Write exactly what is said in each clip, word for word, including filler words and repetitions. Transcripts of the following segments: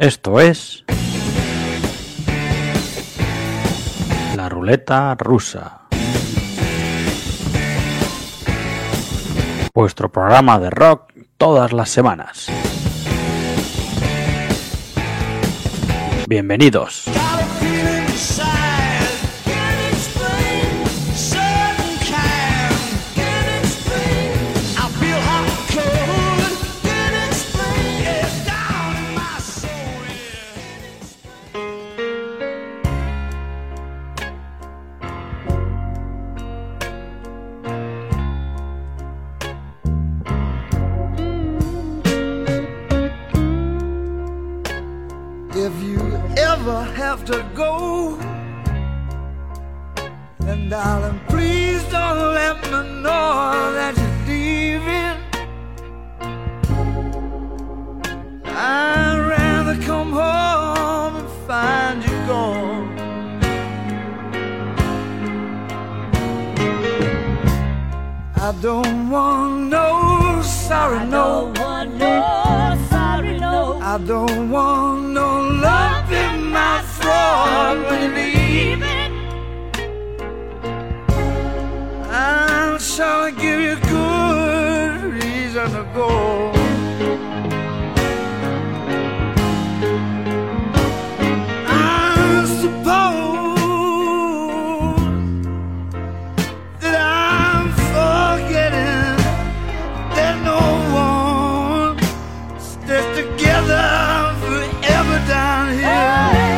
Esto es la ruleta rusa, vuestro programa de rock todas las semanas. Bienvenidos. To go, and darling, please don't let me know that you're leaving. I'd rather come home and find you gone. I don't want no sorry, no. I don't want no sorry, no. I don't want no love in my throat when you're leaving. I'm trying to give you good reason to go. I suppose that I'm forgetting that no one stays together forever down here.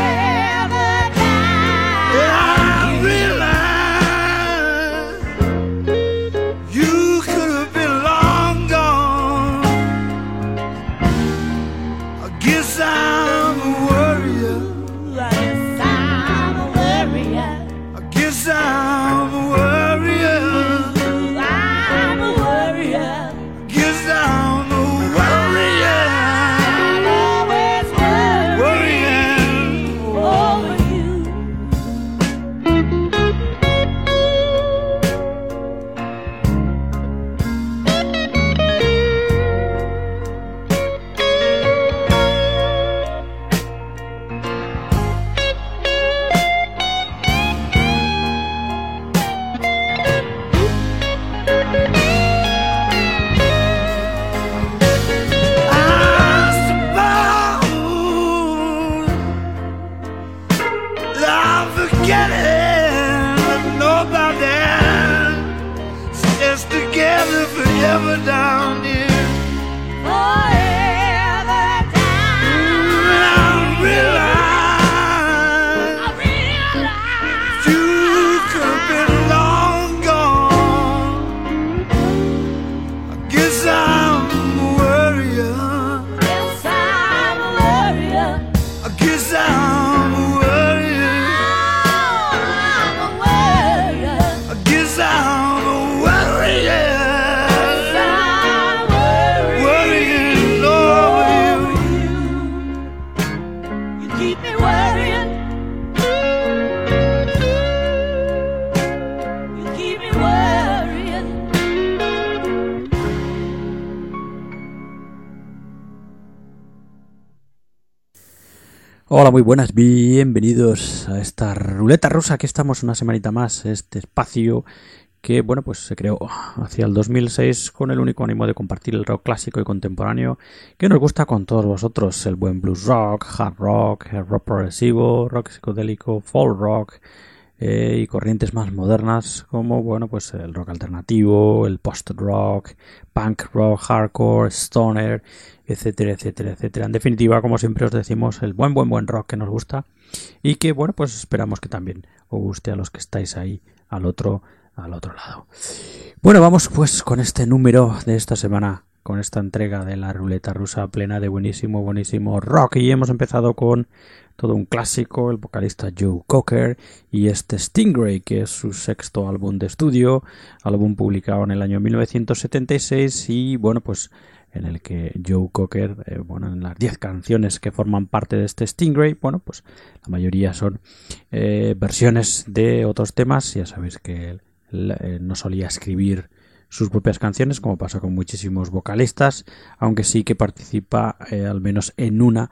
Hola, muy buenas, bienvenidos a esta ruleta rusa. Aquí estamos una semanita más, este espacio que, bueno, pues se creó hacia el dos mil seis con el único ánimo de compartir el rock clásico y contemporáneo que nos gusta con todos vosotros, el buen blues rock, hard rock, el rock progresivo, rock psicodélico, folk rock eh, y corrientes más modernas como, bueno, pues el rock alternativo, el post-rock, punk rock, hardcore, stoner, etcétera, etcétera, etcétera. En definitiva, como siempre os decimos, el buen, buen, buen rock que nos gusta y que, bueno, pues esperamos que también os guste a los que estáis ahí al otro, al otro lado. Bueno, vamos pues con este número de esta semana, con esta entrega de la ruleta rusa plena de buenísimo, buenísimo rock. Y hemos empezado con todo un clásico, el vocalista Joe Cocker y este Stingray, que es su sexto álbum de estudio, álbum publicado en el año mil novecientos setenta y seis y, bueno, pues en el que Joe Cocker, eh, bueno, en las diez canciones que forman parte de este Stingray, bueno, pues la mayoría son eh, versiones de otros temas. Ya sabéis que él, él eh, no solía escribir sus propias canciones, como pasa con muchísimos vocalistas, aunque sí que participa eh, al menos en una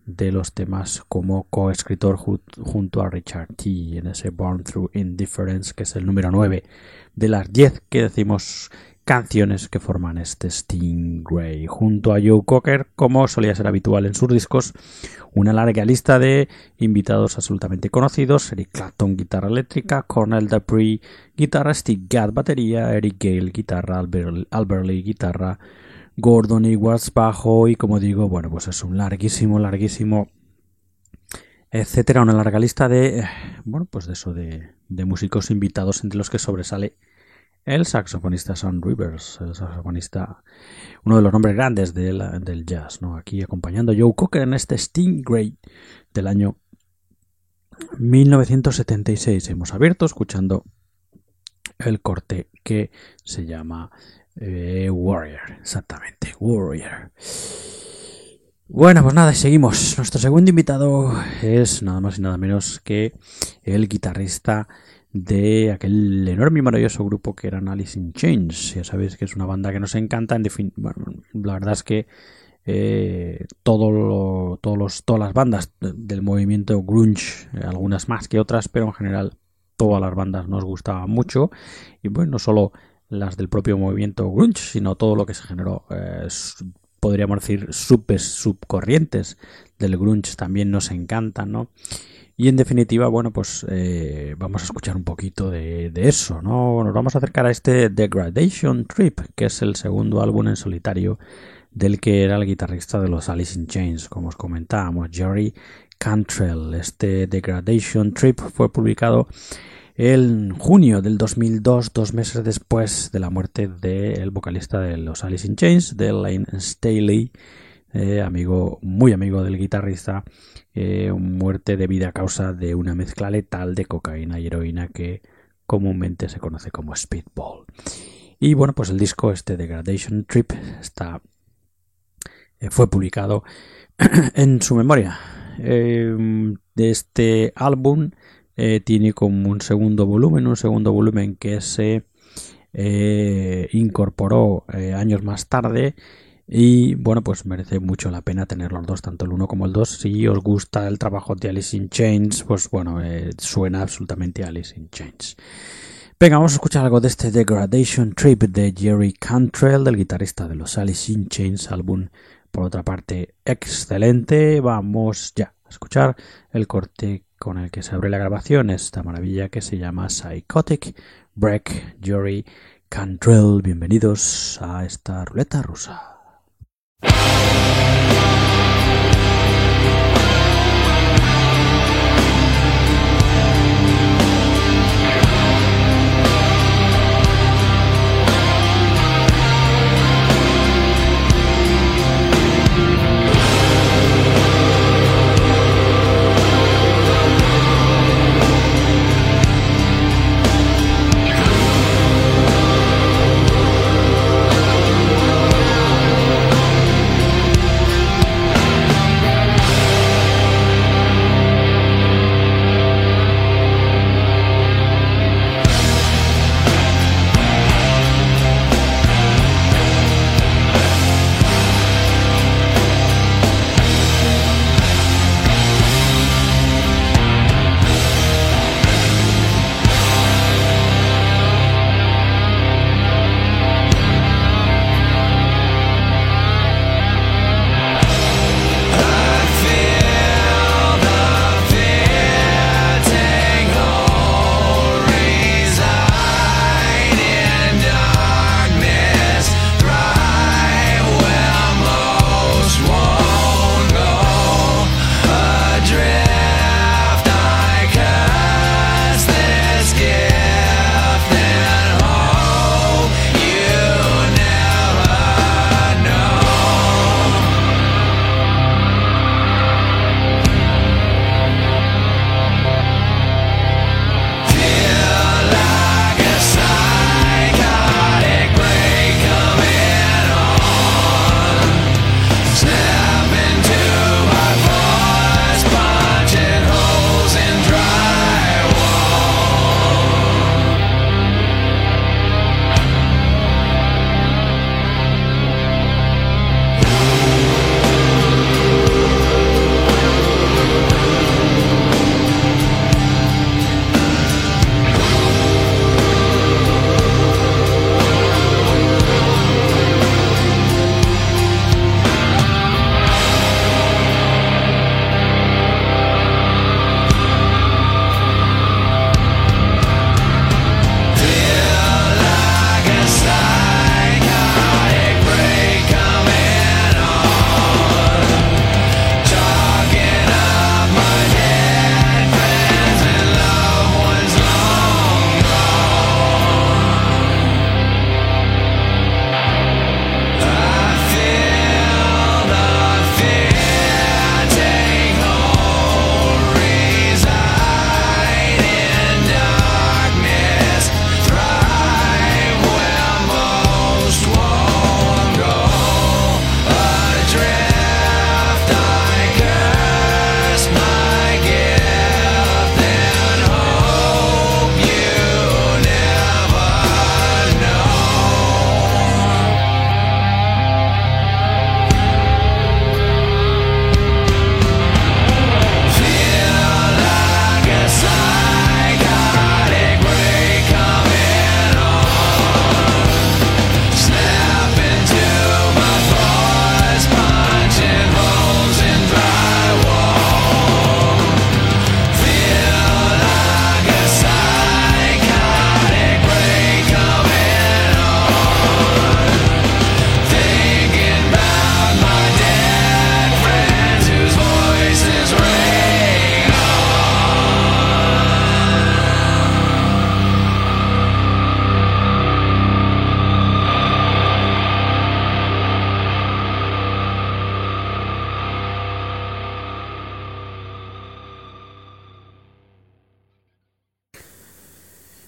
de los temas como coescritor ju- junto a Richard T. en ese Born Through Indifference, que es el número nueve de las diez que decimos canciones que forman este Stingray, junto a Joe Cocker, como solía ser habitual en sus discos, una larga lista de invitados absolutamente conocidos: Eric Clapton, guitarra eléctrica; Cornell Dupree, guitarra; Steve Gadd, batería; Eric Gale, guitarra; Albert, Albert Lee, guitarra; Gordon Edwards, bajo, y como digo, bueno, pues es un larguísimo, larguísimo, etcétera, una larga lista de, bueno, pues de eso, de, de músicos invitados, entre los que sobresale el saxofonista Sam Rivers, el saxofonista, uno de los nombres grandes del, del jazz, ¿no? Aquí acompañando a Joe Cocker en este Stingray del año mil novecientos setenta y seis. Hemos abierto escuchando el corte que se llama eh, Warrior, exactamente, Warrior. Bueno, pues nada, seguimos. Nuestro segundo invitado es nada más y nada menos que el guitarrista de aquel enorme y maravilloso grupo que eran Alice in Chains. Ya sabéis que es una banda que nos encanta. En defin- bueno, la verdad es que eh, todo lo, todos los, todas las bandas del movimiento grunge, eh, algunas más que otras, pero en general todas las bandas nos gustaban mucho. Y bueno, no solo las del propio movimiento grunge, sino todo lo que se generó, eh, podríamos decir, sub, subcorrientes del grunge también nos encantan, ¿no? Y en definitiva, bueno, pues eh, vamos a escuchar un poquito de, de eso, ¿no? Nos vamos a acercar a este Degradation Trip, que es el segundo álbum en solitario del que era el guitarrista de los Alice in Chains, como os comentábamos, Jerry Cantrell. Este Degradation Trip fue publicado en junio del dos mil dos, dos meses después de la muerte del vocalista de los Alice in Chains, de Lane Staley, eh, amigo, muy amigo del guitarrista, eh, muerte debida a causa de una mezcla letal de cocaína y heroína que comúnmente se conoce como Speedball. Y bueno, pues el disco este Degradation Trip está, eh, fue publicado en su memoria. Eh, de este álbum eh, tiene como un segundo volumen, un segundo volumen que se eh, incorporó eh, años más tarde. Y bueno, pues merece mucho la pena tener los dos, tanto el uno como el dos. Si os gusta el trabajo de Alice in Chains, pues bueno, eh, suena absolutamente a Alice in Chains. Venga, vamos a escuchar algo de este Degradation Trip de Jerry Cantrell, del guitarrista de los Alice in Chains, álbum por otra parte excelente. Vamos ya a escuchar el corte con el que se abre la grabación, esta maravilla que se llama Psychotic Break, Jerry Cantrell. Bienvenidos a esta ruleta rusa. We'll be right back.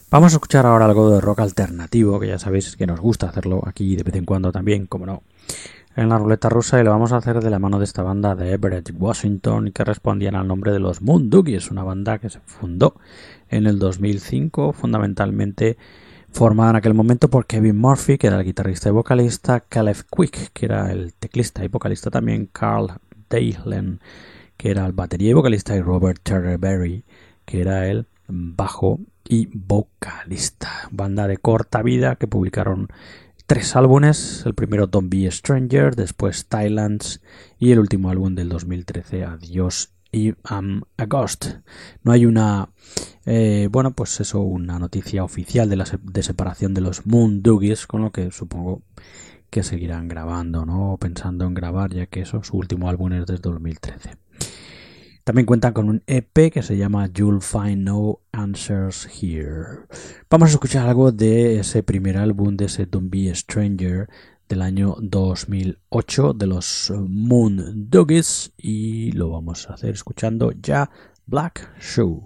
Vamos a escuchar ahora algo de rock alternativo, que ya sabéis que nos gusta hacerlo aquí de vez en cuando también, como no, en la ruleta rusa, y lo vamos a hacer de la mano de esta banda de Everett, Washington, y que respondían al nombre de los Moon Doogies, una banda que se fundó en el dos mil cinco, fundamentalmente formada en aquel momento por Kevin Murphy, que era el guitarrista y vocalista, Caleb Quick, que era el teclista y vocalista también, Carl Daylen, que era el batería y vocalista, y Robert Terryberry, que era el bajo y vocalista. Banda de corta vida que publicaron tres álbumes, el primero Don't Be a Stranger, después Thailands y el último álbum del dos mil trece, Adiós y I'm a Ghost. No hay una eh, bueno pues eso una noticia oficial de la se- de separación de los Moon Doogies, con lo que supongo que seguirán grabando, ¿no? O pensando en grabar, ya que eso, su último álbum es desde dos mil trece. También cuentan con un E P que se llama You'll Find No Answers Here. Vamos a escuchar algo de ese primer álbum, de ese Don't Be a Stranger del año dos mil ocho de los Moon Doogies, y lo vamos a hacer escuchando ya Black Shoe.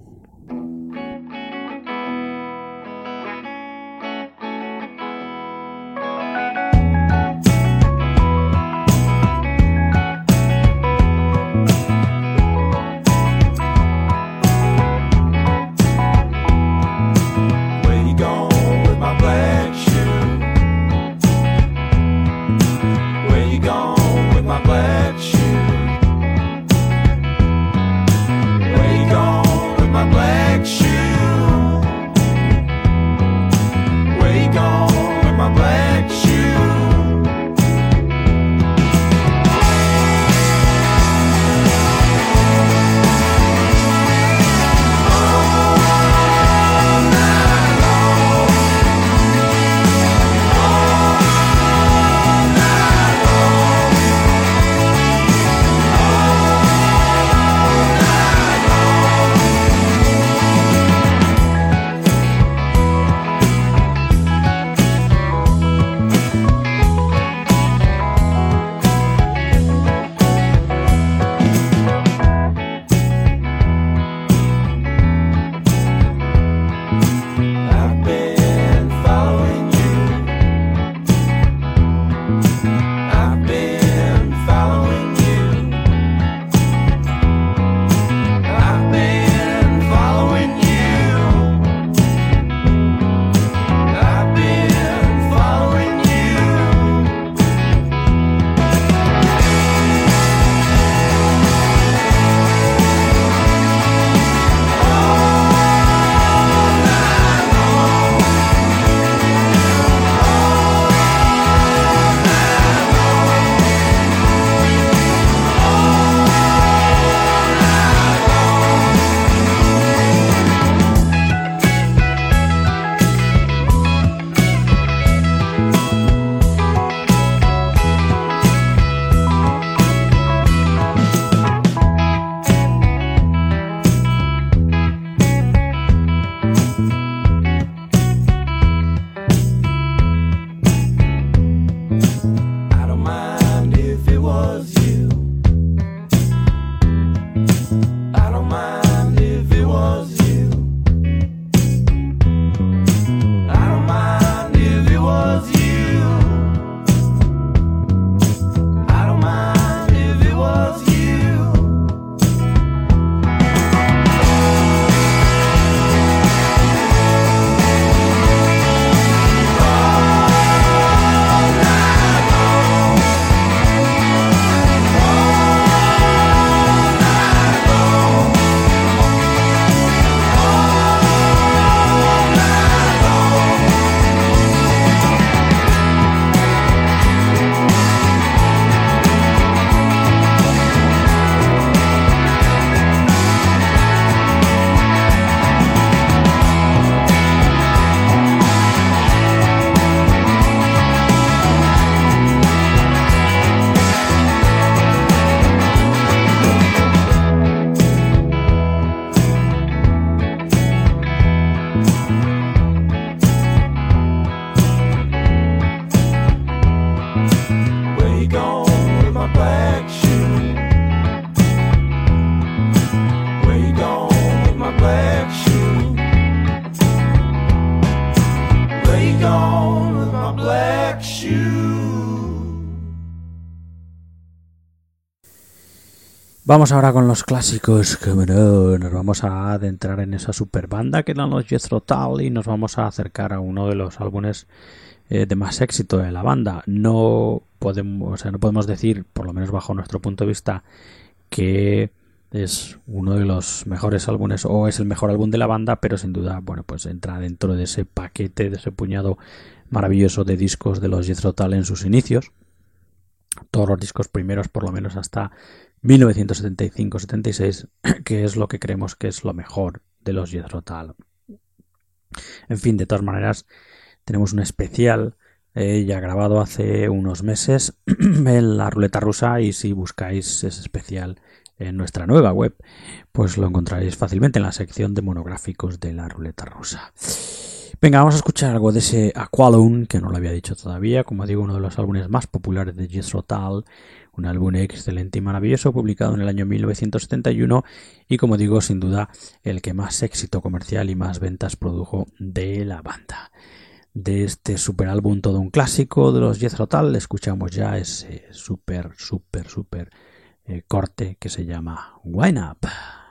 Black Vamos ahora con los clásicos, como no, nos vamos a adentrar en esa super banda que eran los Jethro Tull y nos vamos a acercar a uno de los álbumes eh, de más éxito de la banda. No podemos, o sea, no podemos decir, por lo menos bajo nuestro punto de vista, que es uno de los mejores álbumes o es el mejor álbum de la banda, pero sin duda, bueno, pues entra dentro de ese paquete, de ese puñado maravilloso de discos de los Jethro Tull en sus inicios. Todos los discos primeros, por lo menos hasta mil novecientos setenta y cinco setenta y seis, que es lo que creemos que es lo mejor de los Jethro Tull. En fin, de todas maneras, tenemos un especial eh, ya grabado hace unos meses en la Ruleta Rusa, y si buscáis ese especial en nuestra nueva web, pues lo encontraréis fácilmente en la sección de monográficos de la Ruleta Rusa. Venga, vamos a escuchar algo de ese Aqualung, que no lo había dicho todavía, como digo, uno de los álbumes más populares de Jethro Tull, un álbum excelente y maravilloso, publicado en el año mil novecientos setenta y uno, y como digo, sin duda, el que más éxito comercial y más ventas produjo de la banda. De este super álbum, todo un clásico de los Jethro Tull, escuchamos ya ese super, super, super eh, corte que se llama Wind Up.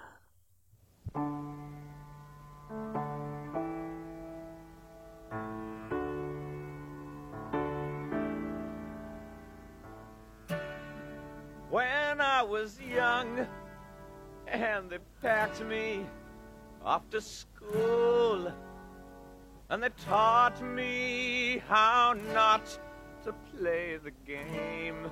When I was young and they packed me off to school and they taught me how not to play the game,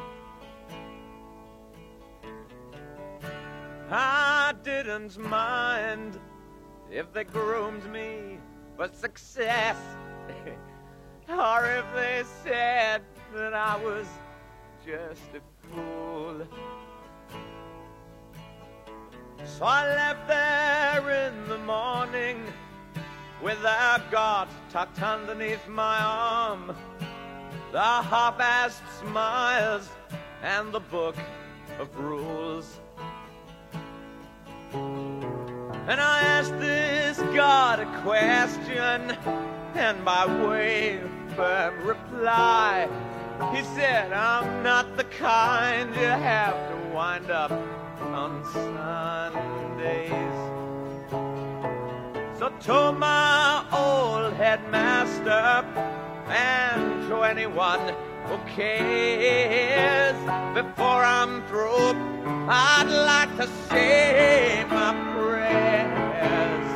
I didn't mind if they groomed me for success or if they said that I was just a fool. So I left there in the morning with a God tucked underneath my arm, the half-assed smiles and the book of rules. And I asked this God a question, and by way of firm reply, he said, I'm not the kind you have to wind up on Sundays. So to my old headmaster and to anyone who cares, before I'm through, I'd like to say my prayers.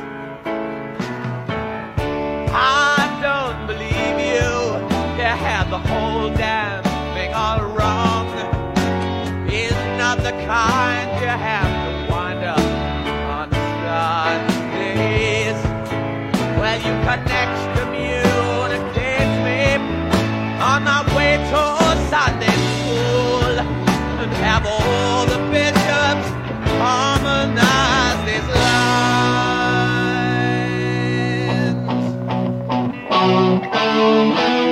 I don't believe you, you had the whole damn thing all wrong. He's not the kind you have to wind up on Sundays. Well, you can excommunicate me on my way to Sunday school and have all the bishops harmonize these lines.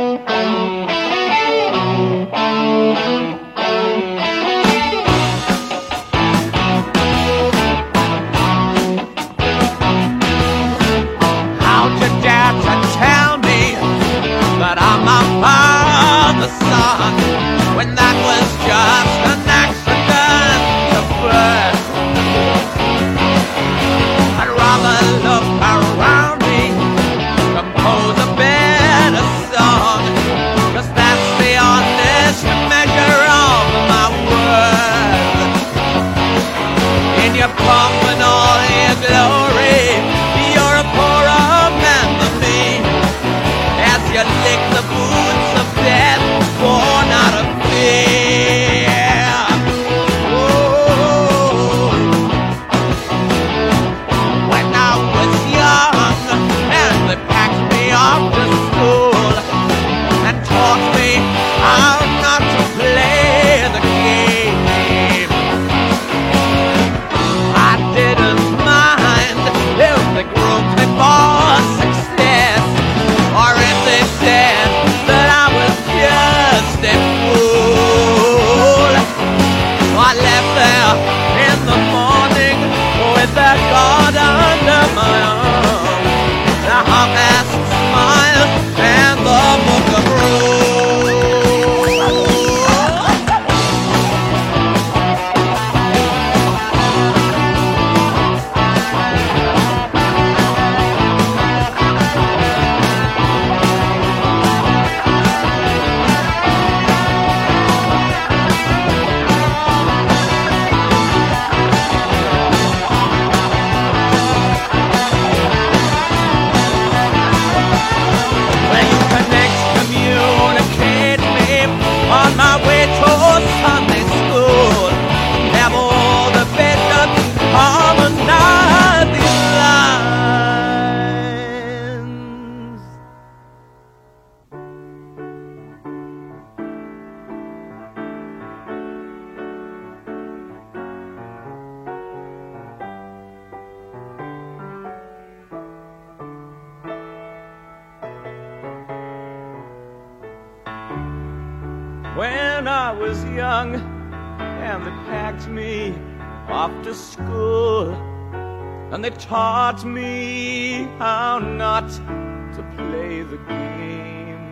when I was young, and they packed me off to school, and they taught me how not to play the game.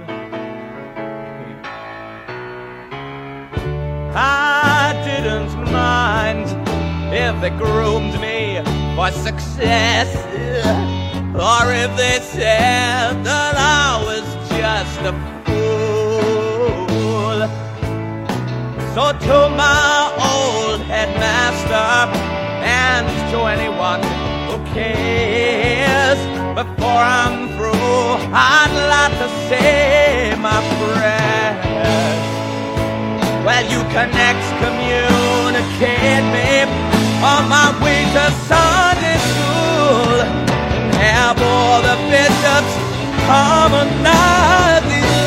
I didn't mind if they groomed me for success, or if they said that I was just a fool. So to my old headmaster and to anyone who cares, before I'm through, I'd like to say my prayers. Well, you can excommunicate me on my way to Sunday school, and have all the bishops harmonize these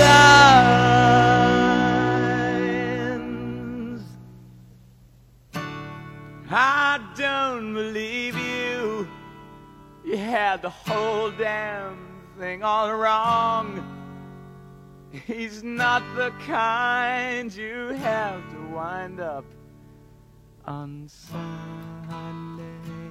lines. I don't believe you. You had the whole damn thing all wrong. He's not the kind you have to wind up on Sunday.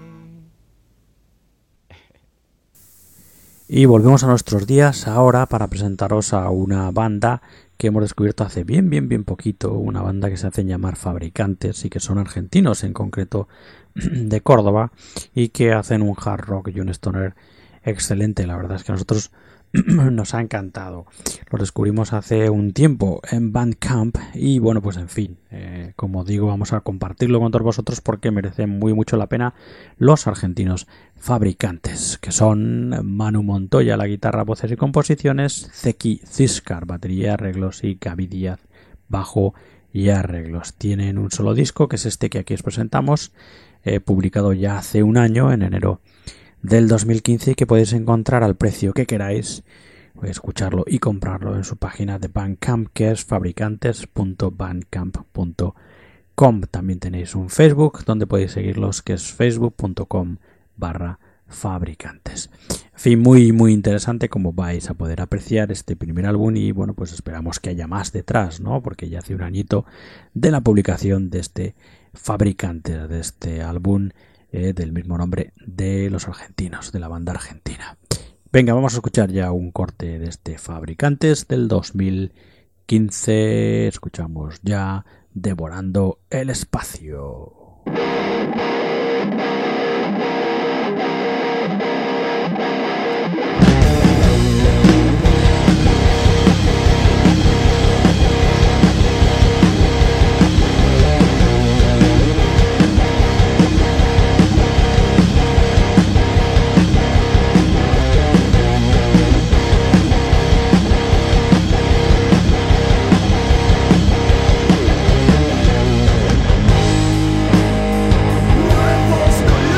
Y volvemos a nuestros días ahora para presentaros a una banda que hemos descubierto hace bien, bien, bien poquito. Una banda que se hacen llamar Fabricantes y que son argentinos, en concreto de Córdoba, y que hacen un hard rock y un stoner excelente. La verdad es que a nosotros nos ha encantado. Los descubrimos hace un tiempo en Bandcamp y bueno, pues en fin, eh, como digo, vamos a compartirlo con todos vosotros porque merecen muy mucho la pena los argentinos Fabricantes, que son Manu Montoya, la guitarra, voces y composiciones, Zeki Ciscar, batería, arreglos, y Gaby Díaz, bajo y arreglos. Tienen un solo disco, que es este que aquí os presentamos, eh, publicado ya hace un año, en enero del dos mil quince, y que podéis encontrar al precio que queráis, escucharlo y comprarlo en su página de Bandcamp, que es fabricantes punto bandcamp punto com. También tenéis un Facebook donde podéis seguirlos, que es facebook punto com barra fabricantes. En fin, muy muy interesante, como vais a poder apreciar, este primer álbum, y bueno, pues esperamos que haya más detrás, ¿no? Porque ya hace un añito de la publicación de este Fabricantes, de este álbum Eh, del mismo nombre, de los argentinos, de la banda argentina. Venga, vamos a escuchar ya un corte de este Fabricantes del dos mil quince. Escuchamos ya Devorando el Espacio. Nuevos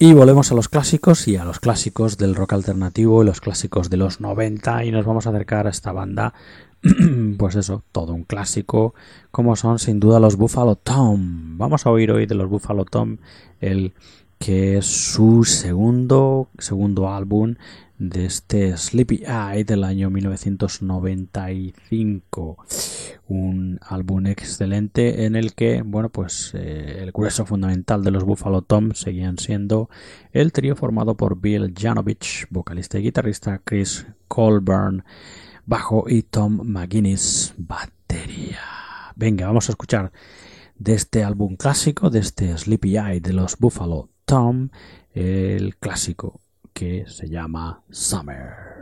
Y volvemos a los clásicos y a los clásicos del rock alternativo y los clásicos de los noventa, y nos vamos a acercar a esta banda, pues eso, todo un clásico, como son sin duda los Buffalo Tom. Vamos a oír hoy de los Buffalo Tom el que es su segundo, segundo álbum de este Sleepy Eye del año mil novecientos noventa y cinco. Un álbum excelente en el que, bueno, pues eh, el grueso fundamental de los Buffalo Tom seguían siendo el trío formado por Bill Janovich, vocalista y guitarrista, Chris Colburn, bajo, y Tom McGuinness, batería. Venga, vamos a escuchar de este álbum clásico, de este Sleepy Eye de los Buffalo Tom, el clásico que se llama Summer.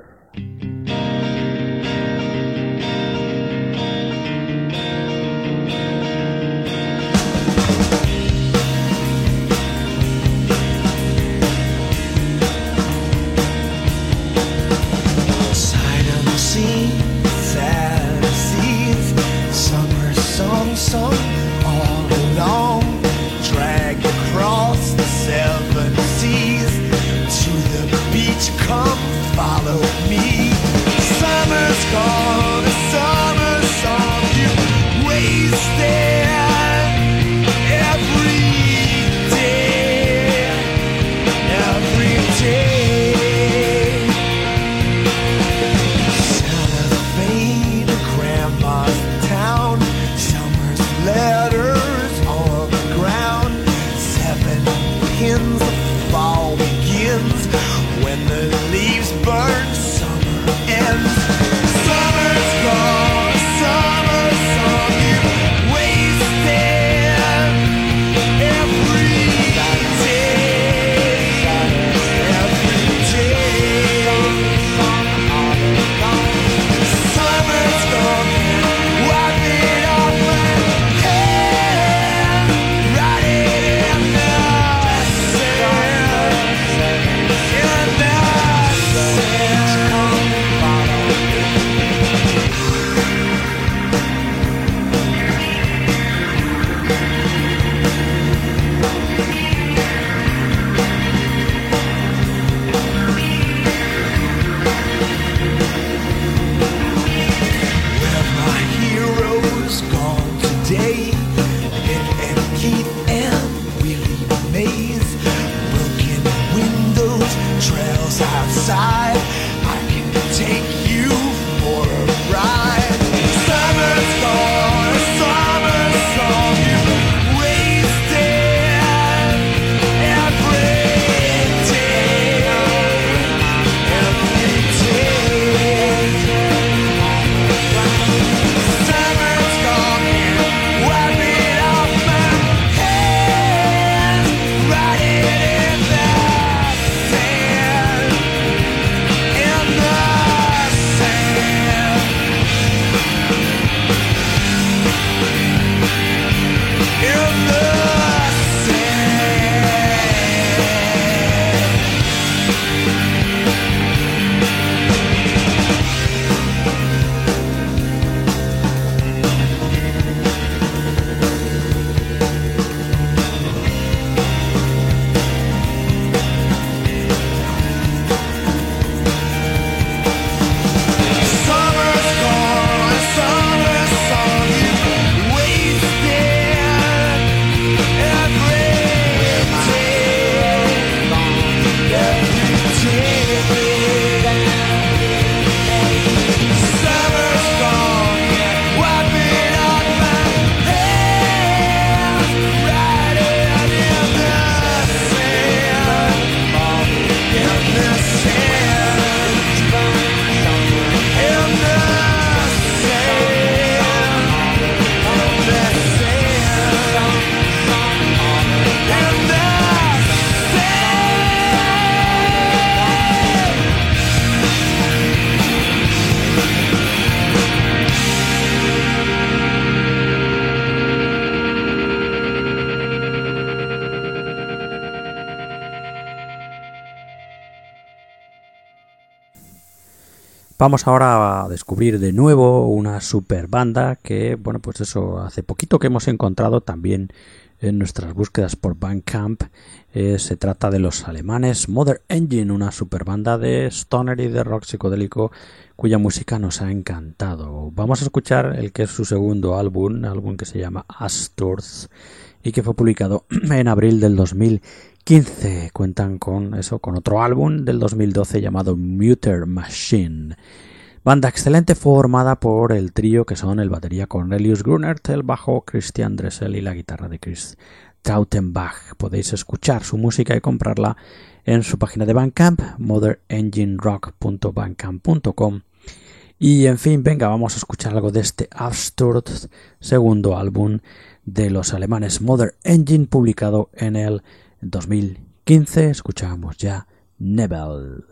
Song all along, drag across the seven seas to the beach. Come follow me. Summer's gone, a summer song you wasted every day, every day. Cellophane, grandma's town. Letters on the ground, seven pins, the fall begins. When the leaves burn, summer ends. Summer's gone, summer song you wasted every day, every day. Summer's gone, wipe it off my head, write it in the sand, in the outside, I can take you for a ride. Summer's gone, a summer song you wasted every day, every day. Summer's gone, wipe it off my head, write it in the sand. In the Vamos ahora a descubrir de nuevo una super banda que, bueno, pues eso, hace poquito que hemos encontrado también en nuestras búsquedas por Bandcamp. Eh, se trata de los alemanes Mother Engine, una super banda de stoner y de rock psicodélico cuya música nos ha encantado. Vamos a escuchar el que es su segundo álbum, álbum que se llama Asturz y que fue publicado en abril del dos mil quince. Cuentan con eso, con otro álbum del dos mil doce llamado Muter Machine. Banda excelente formada por el trío que son el batería Cornelius Grunert, el bajo Christian Dressel y la guitarra de Chris Trautenbach. Podéis escuchar su música y comprarla en su página de Bandcamp, mother engine rock punto bandcamp punto com. Y en fin, venga, vamos a escuchar algo de este Asturz, segundo álbum de los alemanes Mother Engine, publicado en el dos mil quince. Escuchamos ya Nebel.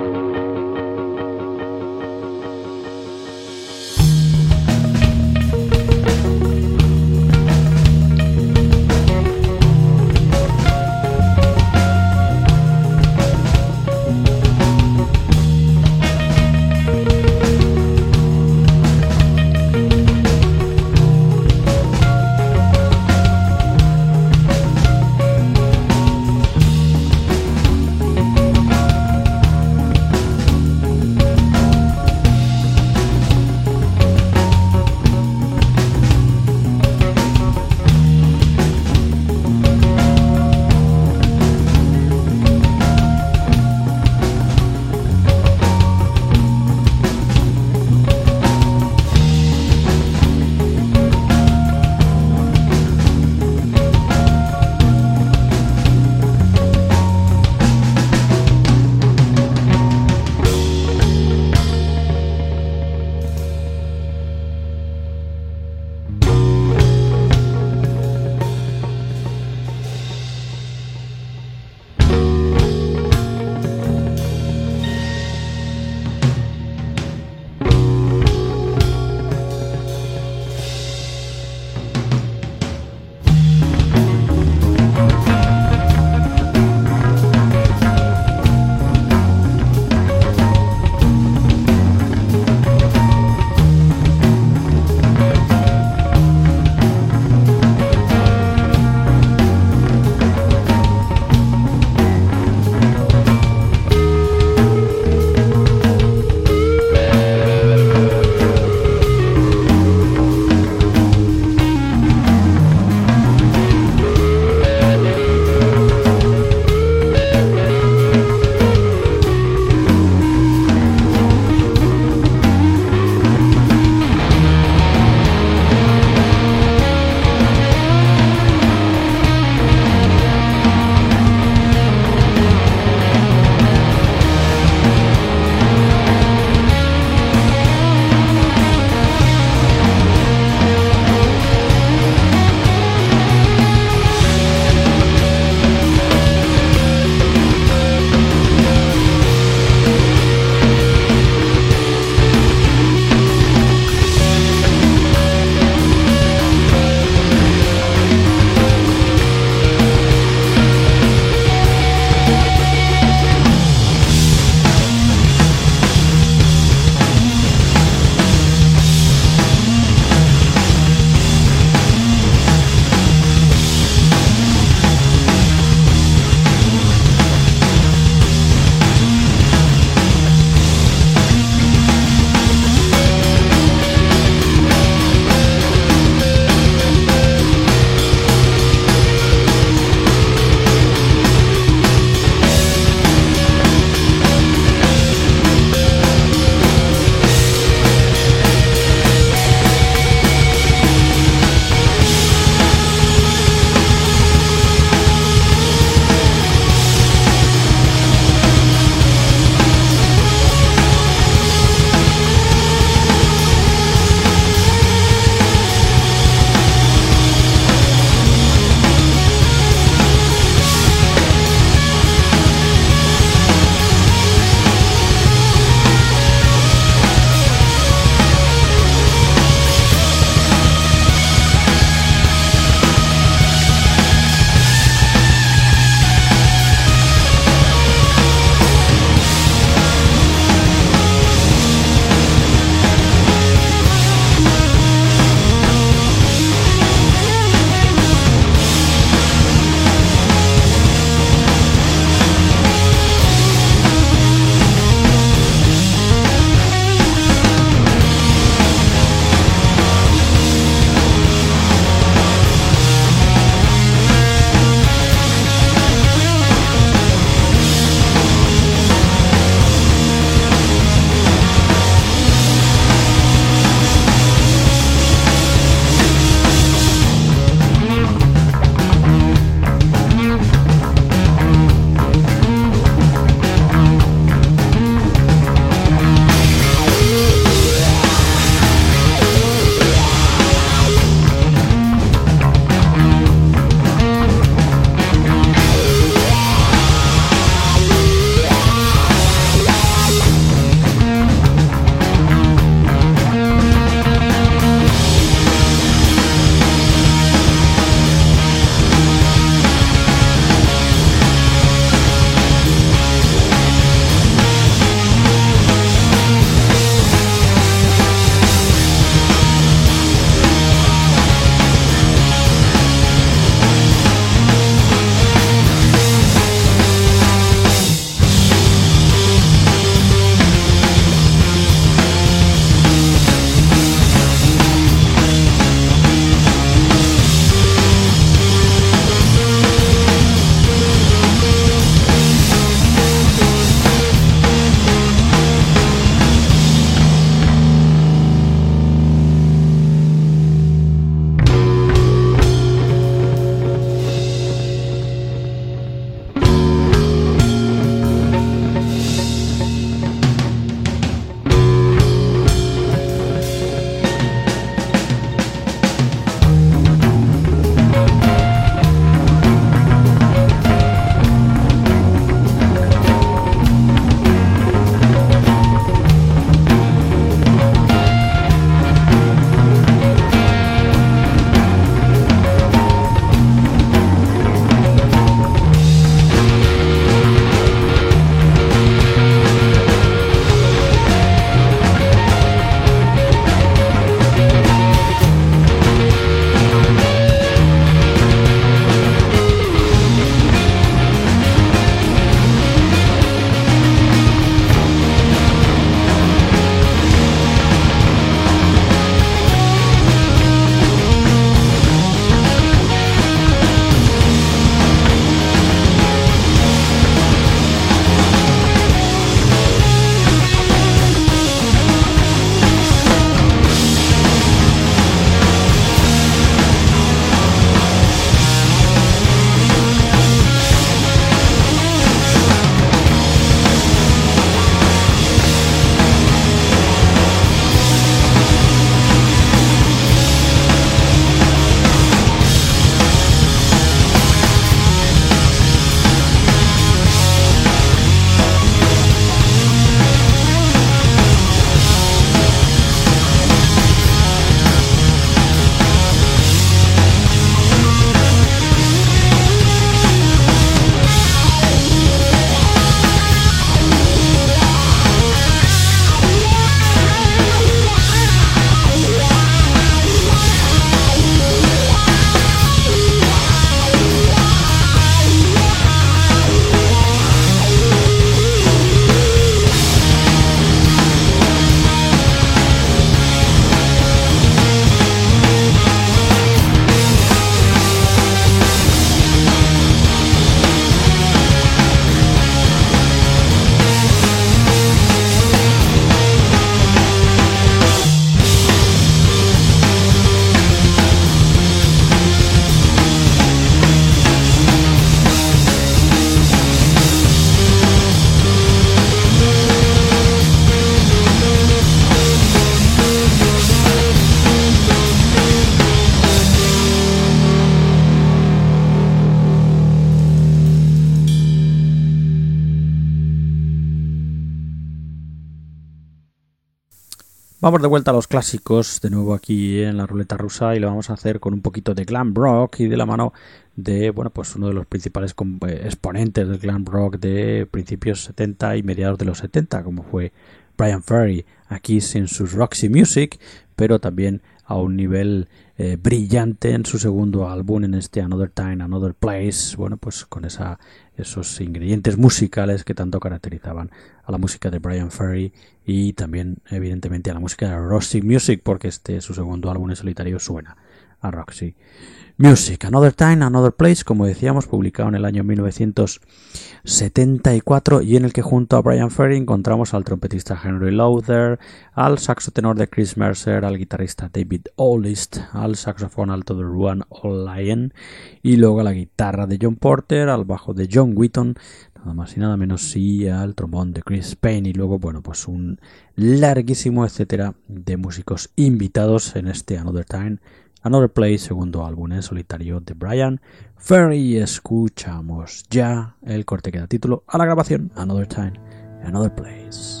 Vamos de vuelta a los clásicos, de nuevo aquí en la ruleta rusa, y lo vamos a hacer con un poquito de glam rock y de la mano de, bueno, pues uno de los principales exponentes del glam rock de principios setenta y mediados de los setenta, como fue Bryan Ferry, aquí sin sus Roxy Music, pero también a un nivel eh, brillante en su segundo álbum, en este Another Time, Another Place, bueno, pues con esa, esos ingredientes musicales que tanto caracterizaban a la música de Bryan Ferry y también, evidentemente, a la música de Roxy Music, porque este, su segundo álbum en solitario, suena a Roxy Music. Another Time, Another Place, como decíamos, publicado en el año mil novecientos setenta y cuatro, y en el que junto a Bryan Ferry encontramos al trompetista Henry Lowther, al saxotenor de Chris Mercer, al guitarrista David Oldest, al saxofón alto de Ruan O'Lyon, y luego a la guitarra de John Porter, al bajo de John Wheaton, nada más y nada menos, y al trombón de Chris Payne, y luego, bueno, pues un larguísimo etcétera de músicos invitados en este Another Time, Another Place, segundo álbum en solitario de Bryan Ferry. Escuchamos ya el corte que da título a la grabación, Another Time, Another Place.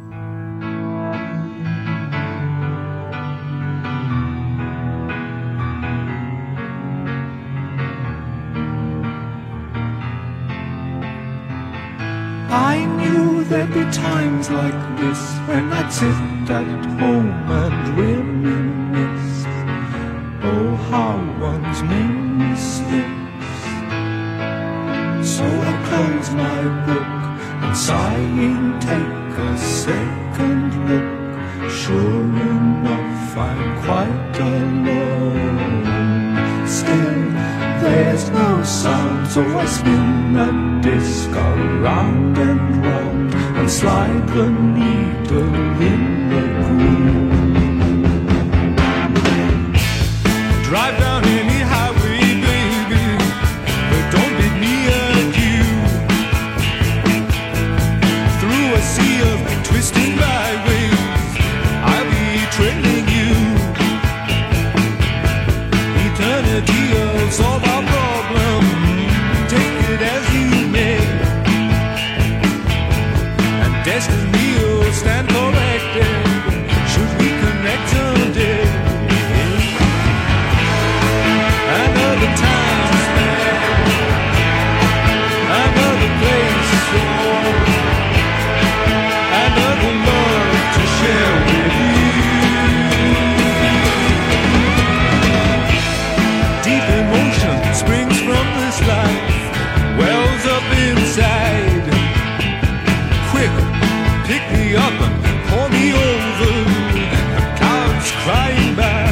I knew there'd be times like this when I'd sit at home and reminisce. Oh, how one's memory slips. So I close my book and sighing take a second look. Sure enough, I'm quite alone. Still, there's no sound, so I spin a disc around and round and slide the needle in the groove. Drive down any highway, baby, but don't leave me adieu. Through a sea of twisting byways, I'll be trailing you. Eternity of solve our problem, take it as you may, and destiny will stand corrected should we connect someday. Another time, another place, another love to share with you. Deep emotion springs from this life, wells up inside. Quick, pick me up and pour me over, the clouds crying by.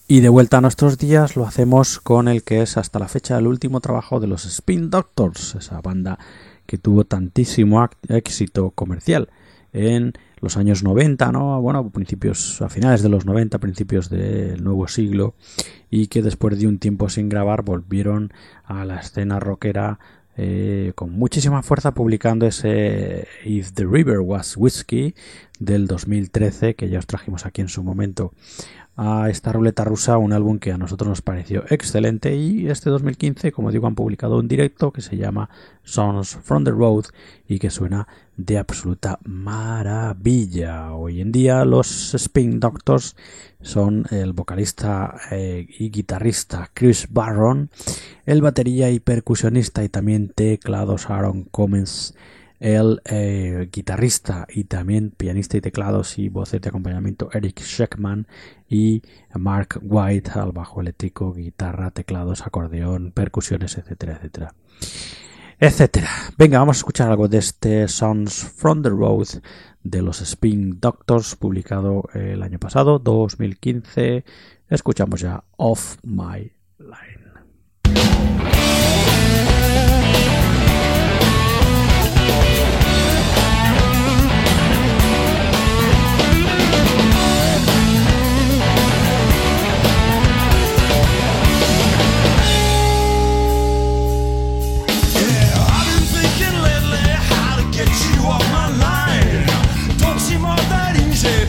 Y de vuelta a nuestros días lo hacemos con el que es hasta la fecha el último trabajo de los Spin Doctors, esa banda que tuvo tantísimo éxito comercial en los años noventa, ¿no? Bueno, principios, a finales de los noventa, principios del nuevo siglo, y que después de un tiempo sin grabar volvieron a la escena rockera eh, con muchísima fuerza, publicando ese If the River Was Whiskey del dos mil trece, que ya os trajimos aquí en su momento a esta ruleta rusa, un álbum que a nosotros nos pareció excelente. Y este dos mil quince, como digo, han publicado un directo que se llama Songs from the Road y que suena de absoluta maravilla. Hoy en día los Spin Doctors son el vocalista eh, y guitarrista Chris Barron, el batería y percusionista y también teclados Aaron Cummins, el eh, guitarrista y también pianista y teclados y voces de acompañamiento Eric Sheckman, y Mark White al bajo eléctrico, guitarra, teclados, acordeón, percusiones, etcétera, etcétera, etcétera. Venga, vamos a escuchar algo de este Sounds from the Road de los Spin Doctors, publicado el año pasado, dos mil quince. Escuchamos ya Off My Line.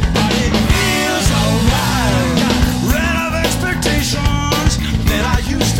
Ran of expectations that I used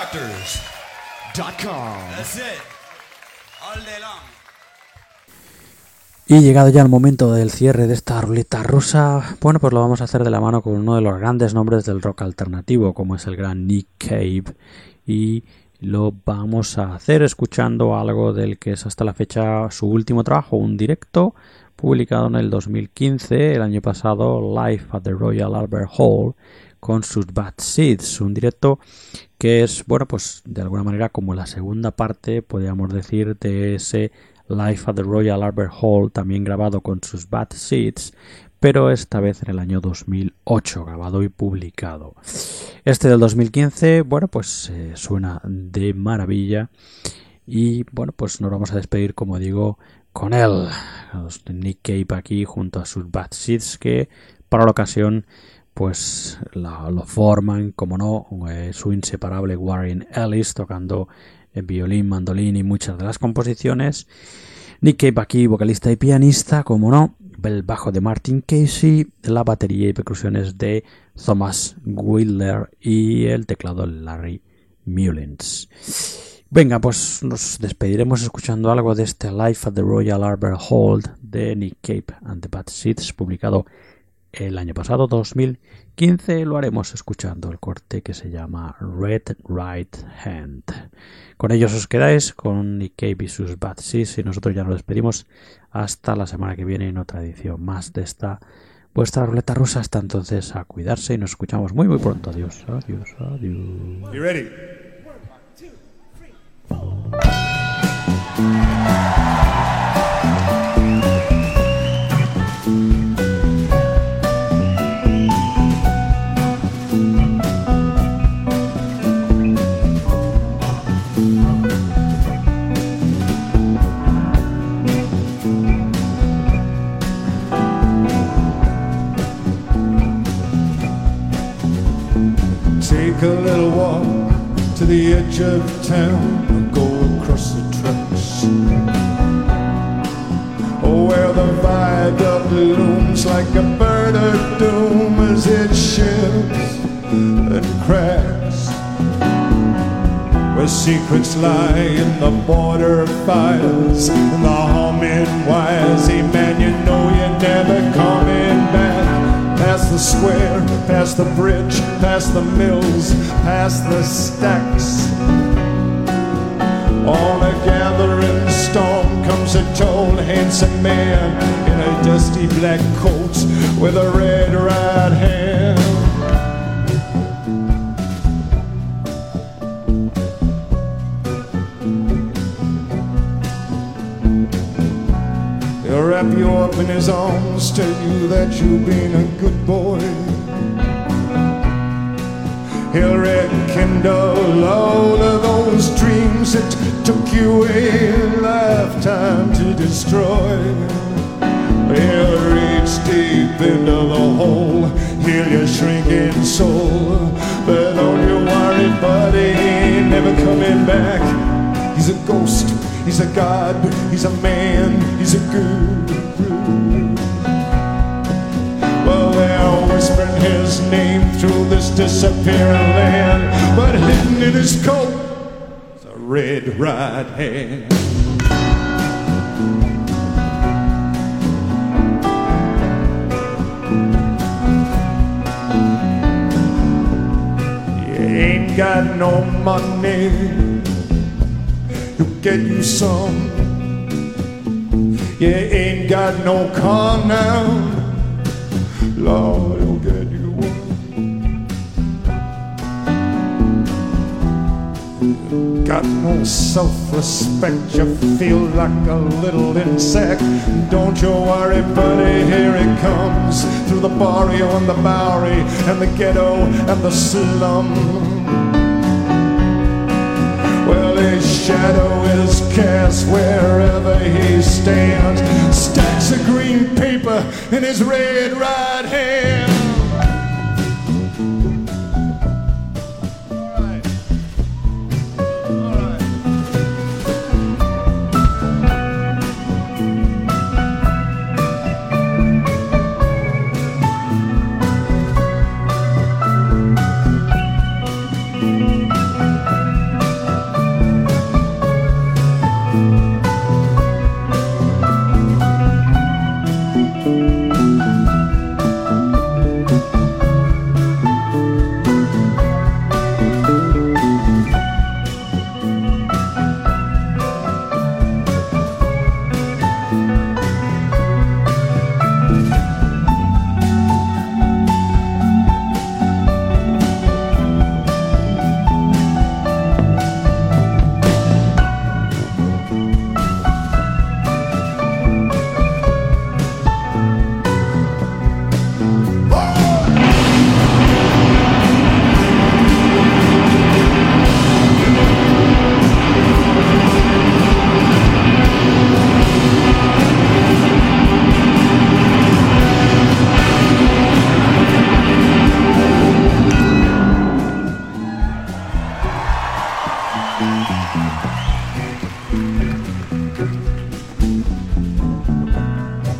doctors dot com. That's it. All day long. Y llegado ya el momento del cierre de esta ruleta rusa, bueno, pues lo vamos a hacer de la mano con uno de los grandes nombres del rock alternativo, como es el gran Nick Cave, y lo vamos a hacer escuchando algo del que es hasta la fecha su último trabajo, un directo publicado en el dos mil quince, el año pasado, Live at the Royal Albert Hall, con sus Bad Seeds, un directo que es, bueno, pues de alguna manera como la segunda parte, podríamos decir, de ese Live at the Royal Albert Hall, también grabado con sus Bad Seeds, pero esta vez en el año dos mil ocho, grabado y publicado. Este del dos mil quince, bueno, pues eh, suena de maravilla y, bueno, pues nos vamos a despedir, como digo, con él, Nick Cave aquí junto a sus Bad Seeds, que para la ocasión pues la, lo forman, como no, eh, su inseparable Warren Ellis tocando en violín, mandolín y muchas de las composiciones. Nick Cave aquí, vocalista y pianista, como no, el bajo de Martin Casey, la batería y percusiones de Thomas Wheeler y el teclado Larry Mullins. Venga, pues nos despediremos escuchando algo de este Live at the Royal Albert Hall de Nick Cave and the Bad Seeds, publicado el año pasado, dos mil quince. Lo haremos escuchando el corte que se llama Red Right Hand. Con ellos os quedáis con Nick Cave y sus Bad Seeds, y nosotros ya nos despedimos hasta la semana que viene en otra edición más de esta vuestra ruleta rusa. Hasta entonces, a cuidarse y nos escuchamos muy muy pronto. Adiós, adiós, adiós. You ready? Take a little walk to the edge of town and go across the tracks. Oh, where the viaduct looms like a bird of doom as it shifts and cracks. Where secrets lie in the border fires and the humming wires. Hey man, you know you're never coming back. Past the square, past the bridge, past the mills, past the stacks. On a gathering storm comes a tall, handsome man in a dusty black coat with a red right hand. He'll wrap you up in his arms, tell you that you're being a good boy. He'll rekindle all of those dreams that took you a lifetime to destroy. He'll reach deep into the hole, heal your shrinking soul. But don't you worry, buddy, he ain't never coming back. He's a ghost, he's a god, he's a man, he's a guru. Well, they're whispering his name through this disappearing land, but hidden in his coat is a red right hand. You ain't got no money, you'll get you some. You ain't got no car now, Lord, he'll get you one. You got no self-respect, you feel like a little insect. Don't you worry, buddy, here it comes, through the barrio and the Bowery and the ghetto and the slum. Well, his shadow is cast wherever he stands. Stacks of green paper in his red right hand. All right. All right.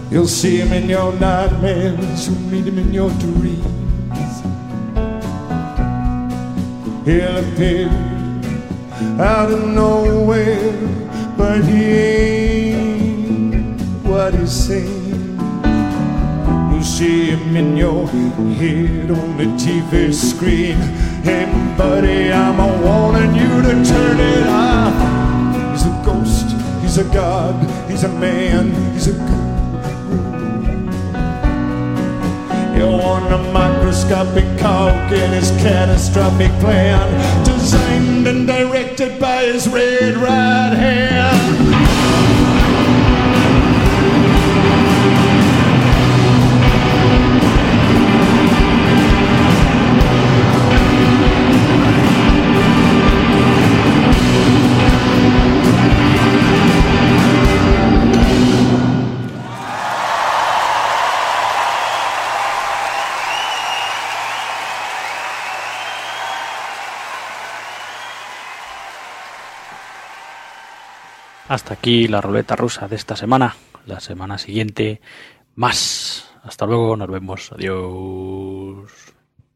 You'll see him in your nightmares, you'll meet him in your dreams. He'll appear out of nowhere, but he ain't what he seems. You'll see him in your head on the T V screen. Hey buddy, I'm a warning you to turn it off. He's a ghost, he's a god, he's a man, he's a guru. He'll want a microscopic cog in his catastrophic plan, designed and directed by his red right hand. Hasta aquí la ruleta rusa de esta semana. La semana siguiente, más. Hasta luego, nos vemos. Adiós.